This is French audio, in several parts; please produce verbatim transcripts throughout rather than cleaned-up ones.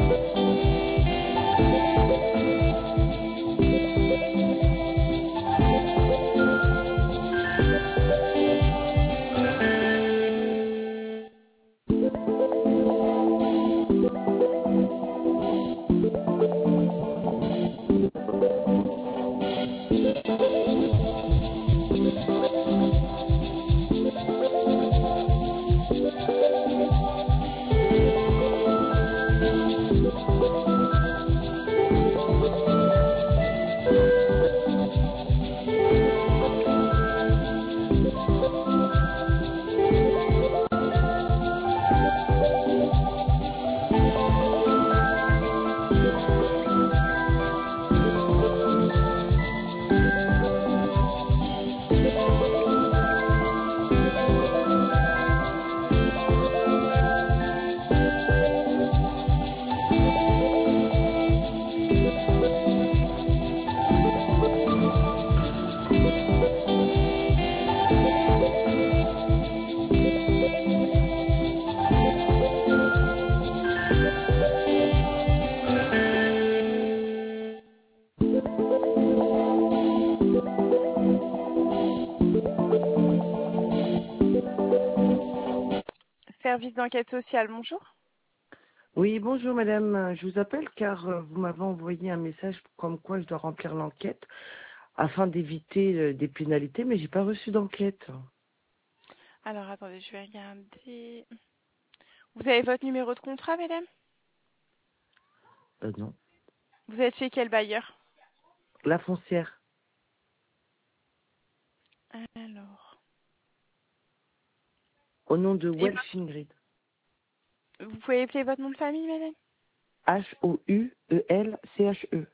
Service d'enquête sociale, bonjour. Oui, bonjour madame. Je vous appelle car euh, vous m'avez envoyé un message comme quoi je dois remplir l'enquête afin d'éviter euh, des pénalités, mais j'ai pas reçu d'enquête. Alors attendez, je vais regarder. Vous avez votre numéro de contrat, mesdames? Euh, non. Vous êtes chez quel bailleur? La foncière. Alors. Au nom de Et Welsh Ingrid. vo- vous pouvez appeler votre nom de famille, mesdames? H O U E L C H E.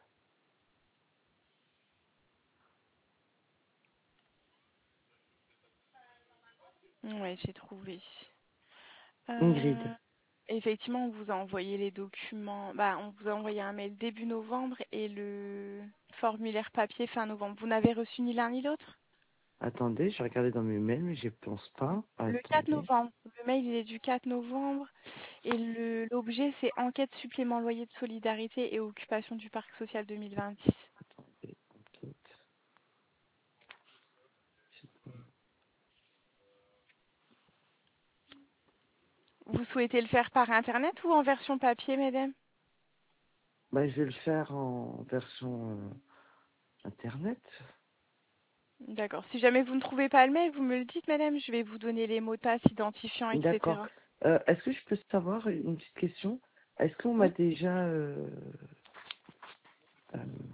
Oui, j'ai trouvé. Ingrid. Euh, effectivement, on vous a envoyé les documents. Bah, on vous a envoyé un mail début novembre et le formulaire papier fin novembre. Vous n'avez reçu ni l'un ni l'autre? Attendez, j'ai regardé dans mes mails, mais je pense pas. Le quatre Attendez. novembre. Le mail, il est du quatre novembre. Et le- l'objet, c'est enquête supplément loyer de solidarité et occupation du parc social deux mille vingt-six. Attendez. Enquête. Vous souhaitez le faire par Internet ou en version papier, mesdames? Bah, je vais le faire en version euh, internet. D'accord. Si jamais vous ne trouvez pas le mail, vous me le dites, madame. Je vais vous donner les mots de passe, identifiants, D'accord. et cetera. Euh, Est-ce que je peux savoir une petite question? Est-ce qu'on m'a Oui. déjà euh, euh,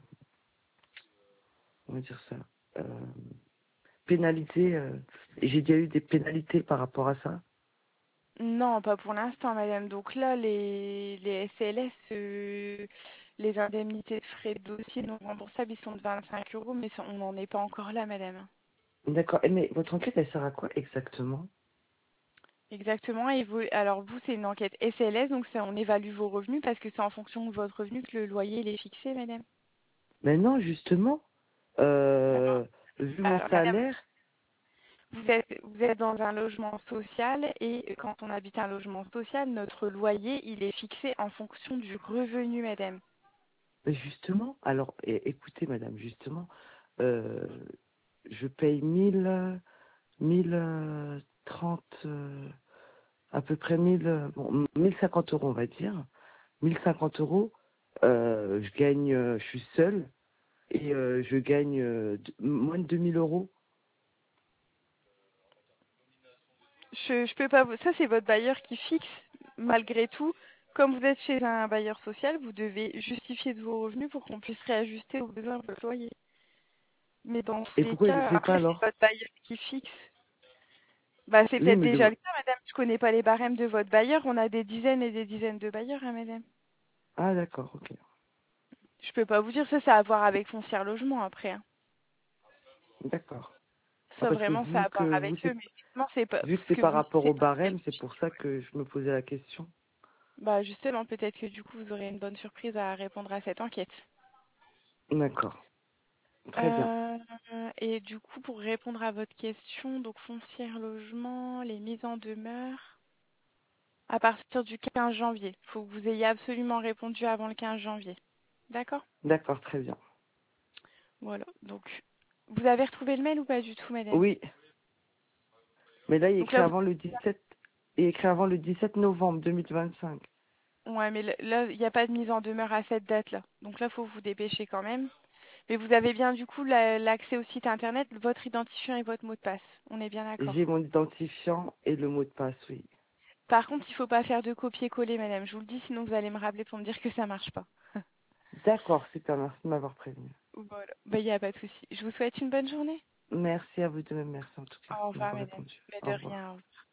comment dire ça, euh, pénalité, euh, j'ai déjà eu des pénalités par rapport à ça. Non, pas pour l'instant, madame. Donc là, les, les S L S, euh, les indemnités de frais de dossier non remboursables, ils sont de vingt-cinq euros, mais ça- on n'en est pas encore là, madame. D'accord. Eh, mais votre enquête, elle sert à quoi exactement? Exactement. Et vous, alors vous, c'est une enquête S L S, donc ça, on évalue vos revenus parce que c'est en fonction de votre revenu que le loyer il est fixé, madame. Mais non, justement, Alors, euh, vu mon alors, madame, salaire, vous êtes, vous êtes dans un logement social et quand on habite un logement social, notre loyer, il est fixé en fonction du revenu, madame. mais justement, alors é- écoutez, madame, justement, euh, je paye mille, mille euh, trente, euh, à peu près mille, euh, bon, mille cinquante euros, on va dire. Mille cinquante euros, euh, je gagne, euh, je suis seule et euh, je gagne euh, d- moins de deux mille euros. Je, je peux pas vous... Ça, c'est votre bailleur qui fixe, malgré tout. Comme vous êtes chez un bailleur social, vous devez justifier de vos revenus pour qu'on puisse réajuster aux besoins de votre loyer. Mais dans tous Et les pourquoi il ne le cas, fait pas après, c'est alors? votre bailleur qui fixe. Bah, c'est Oui, peut-être mais déjà le le... cas, madame. Je connais pas les barèmes de votre bailleur. On a des dizaines et des dizaines de bailleurs, hein, madame. Ah d'accord, ok. Je peux pas vous dire ça, ça a à voir avec Foncière Logement après, hein. D'accord. Ah, Ça parce que vraiment, ça a vu à que voir vous, avec eux. c'est Mais effectivement, c'est pas vu que ce c'est que par vous me dites, rapport au c'est pas ce barème, qu'elle c'est pour ça que je me posais la question. Bah justement, peut-être que du coup, vous aurez une bonne surprise à répondre à cette enquête. D'accord. Très bien. Euh, et du coup, pour répondre à votre question, donc Foncière Logement, les mises en demeure. à partir du quinze janvier. Il faut que vous ayez absolument répondu avant le quinze janvier. D'accord? D'accord, très bien. Voilà. Donc, vous avez retrouvé le mail ou pas du tout, madame? Oui, mais là, il est Donc écrit là, vous... avant le dix-sept, il est écrit avant le dix-sept novembre deux mille vingt-cinq. Ouais, mais là, là, il n'y a pas de mise en demeure à cette date-là. Donc là, il faut vous dépêcher quand même. Mais vous avez bien du coup la- l'accès au site internet, votre identifiant et votre mot de passe. On est bien J'ai d'accord. mon identifiant et le mot de passe, oui. Par contre, il ne faut pas faire de copier-coller, madame. Je vous le dis, sinon vous allez me rappeler pour me dire que ça marche pas. D'accord, super, merci de m'avoir prévenu. Voilà. Bah, il n'y a pas de souci. Je vous souhaite une bonne journée. Merci à vous de même, merci en tout cas Au de revoir, m'avoir madame. répondu. Mais de Au revoir. rien.